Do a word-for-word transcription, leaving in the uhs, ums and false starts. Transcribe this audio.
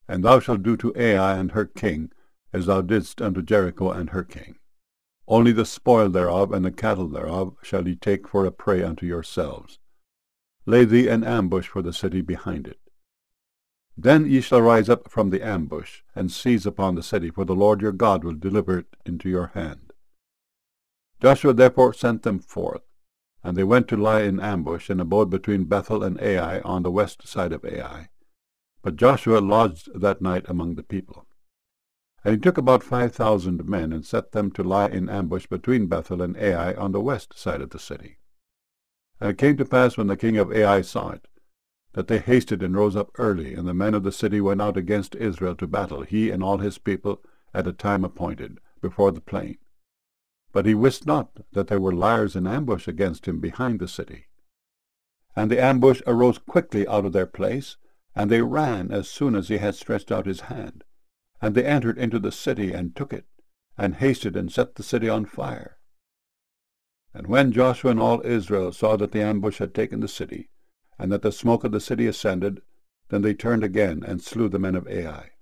And thou shalt do to Ai and her king as thou didst unto Jericho and her king. Only the spoil thereof and the cattle thereof shall ye take for a prey unto yourselves. Lay thee an ambush for the city behind it. Then ye shall rise up from the ambush, and seize upon the city, for the Lord your God will deliver it into your hand. Joshua therefore sent them forth, and they went to lie in ambush, and abode between Bethel and Ai on the west side of Ai. But Joshua lodged that night among the people. And he took about five thousand men, and set them to lie in ambush between Bethel and Ai on the west side of the city. And it came to pass, when the king of Ai saw it, that they hasted and rose up early, and the men of the city went out against Israel to battle, he and all his people, at a time appointed, before the plain. But he wist not that there were liers in ambush against him behind the city. And the ambush arose quickly out of their place, and they ran as soon as he had stretched out his hand. And they entered into the city, and took it, and hasted and set the city on fire. And when Joshua and all Israel saw that the ambush had taken the city, and that the smoke of the city ascended, then they turned again, and slew the men of Ai.